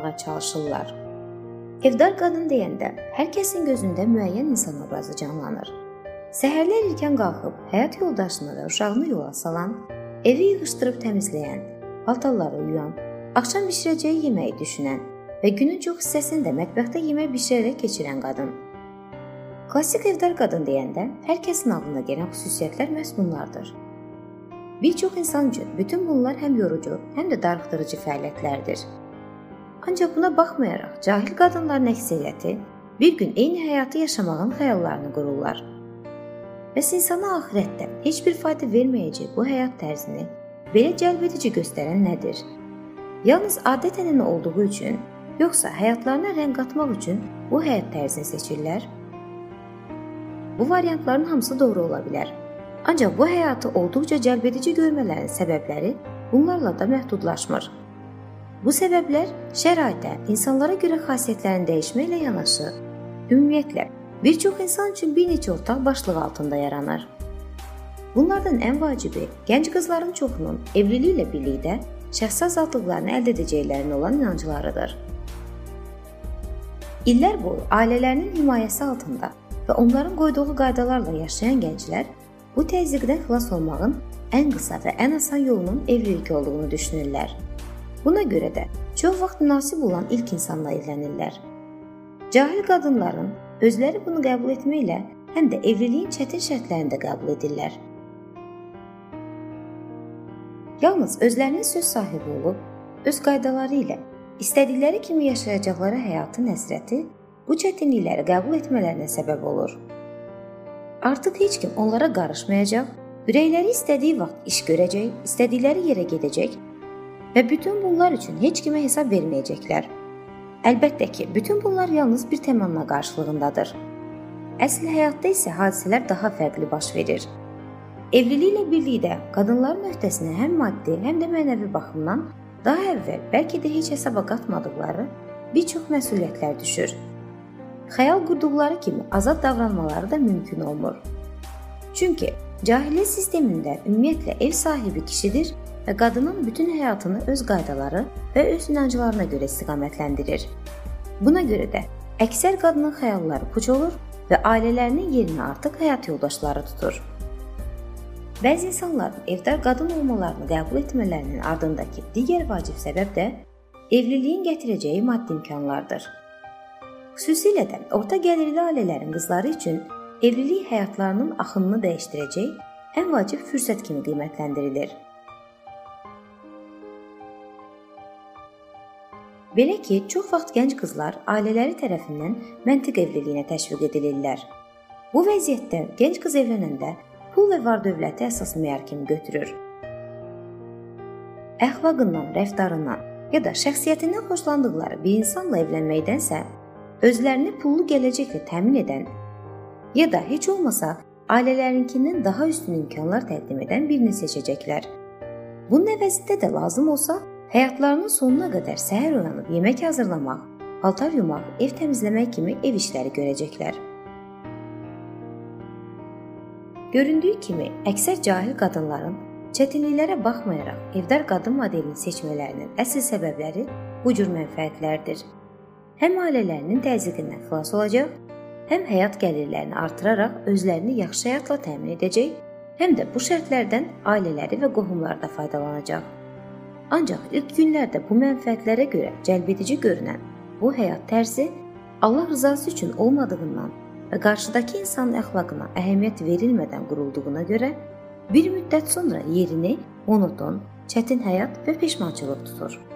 almağa çalışırlar. Evdar qadın deyəndə hər kəsin gözündə müəyyən insan obrazı canlanır. Səhərlər erkən qalxıb həyat yoldaşını və uşağını yola salan, evi yığışdırıb təmizləyən, paltarları yuyan, axşam bişirəcəyi yeməyi düşünən və günün çox hissəsini də mətbəxdə yemək bişirərək keçirən qadın. Klassik evdar qadın deyəndə hər kəsin ağlına gələn xüsusiyyətlər məhz bunlardır. Bir çox insan üçün bütün bunlar həm yorucu, həm də darıxdırıcı fəaliyyətlərdir. Ancaq buna baxmayaraq, cahil qadınların əksəriyyəti bir gün eyni həyatı yaşamağın xəyallarını qururlar. Bəs insana axirətdə heç bir fayda verməyəcək bu həyat tərzini belə cəlbedici göstərən nədir? Yalnız adət-ənənə olduğu üçün, yoxsa həyatlarına rəng qatmaq üçün bu həyat tərzini seçirlər? Bu variantların hamısı doğru ola bilər. Ancaq bu həyatı olduqca cəlbedici görmələrin səbəbləri bunlarla da məhdudlaşmır. Bu səbəblər şəraitə, insanlara görə xasiyyətlərin dəyişməklə yanaşı, ümumiyyətlə, bir çox insan üçün bir neçə ortaq başlıq altında yaranır. Bunlardan ən vacibi, gənc qızların çoxunun evliliklə birlikdə şəxsi azadlıqlarını əldə edəcəklərinə olan inanclarıdır. İllər boyu ailələrinin himayəsi altında və onların qoyduğu qaydalarla yaşayan gənclər bu təzyiqdən xilas olmağın ən qısa və ən asan yolunun evlilik olduğunu düşünürlər. Buna görə də çox vaxt münasib olan ilk insanla evlənirlər. Cahil qadınların özləri bunu qəbul etməklə həm də evliliyin çətin şərtlərini də qəbul edirlər. Yalnız özlərinin söz sahibi olub, öz qaydaları ilə istədikləri kimi yaşayacaqları həyatın həsrəti bu çətinlikləri qəbul etmələrinə səbəb olur. Artıq heç kim onlara qarışmayacaq, ürəkləri istədiyi vaxt iş görəcək, istədikləri yerə gedəcək və bütün bunlar üçün heç kimə hesab verməyəcəklər. Əlbəttə ki, bütün bunlar yalnız bir təmanna qarşılığındadır. Əsl həyatda isə hadisələr daha fərqli baş verir. Evliliklə birlikdə qadınların öhdəsinə həm maddi, həm də mənəvi baxımdan daha əvvəl bəlkə də heç hesaba qatmadıqları bir çox məsuliyyətlər düşür. Xəyal qurduqları kimi azad davranmaları da mümkün olmur. Çünki cahiliyyə sistemində ümumiyyətlə ev sahibi kişidir və qadının bütün həyatını öz qaydaları və öz inanclarına görə istiqamətləndirir. Buna görə də əksər qadının xəyalları puç olur və ailələrinin yerini artıq həyat yoldaşları tutur. Bəzi insanların evdar qadın olmalarını qəbul etmələrinin ardındakı digər vacib səbəb də evliliyin gətirəcəyi maddi imkanlardır. Xüsusilə də orta gəlirli ailələrin qızları üçün evlilik həyatlarının axınını dəyişdirəcək ən vacib fürsət kimi qiymətləndirilir. Belə ki, çox vaxt gənc qızlar ailələri tərəfindən məntiq evliliyinə təşviq edilirlər. Bu vəziyyətdə gənc qız evlənəndə pul və var-dövləti əsas meyar kimi götürür. Əxlaqından, rəftarından ya da şəxsiyyətindən xoşlandıqları bir insanla evlənməkdənsə, özlərini pullu gələcəklə təmin edən ya da heç olmasa ailələrinkindən daha üstün imkanlar təqdim edən birini seçəcəklər. Bunun əvəzində də lazım olsa, həyatlarının sonuna qədər səhər oyanıb yemək hazırlamaq, paltar yumaq, ev təmizləmək kimi ev işləri görəcəklər. Göründüyü kimi, əksər cahil qadınların çətinliklərə baxmayaraq evdar qadın modelini seçmələrinin əsl səbəbləri bu cür mənfəətlərdir. Həm ailələrinin təzyiqindən xilas olacaq, həm həyat gəlirlərini artıraraq özlərini yaxşı həyatla təmin edəcək, həm də bu şərtlərdən ailələri və qohumlar da faydalanacaq. Ancaq ilk günlərdə bu mənfəətlərə görə cəlbedici görünən bu həyat tərzi Allah rızası üçün olmadığından və qarşıdakı insanın əxlaqına əhəmiyyət verilmədən qurulduğuna görə bir müddət sonra yerini monoton, çətin həyat və peşmançılıq tutur.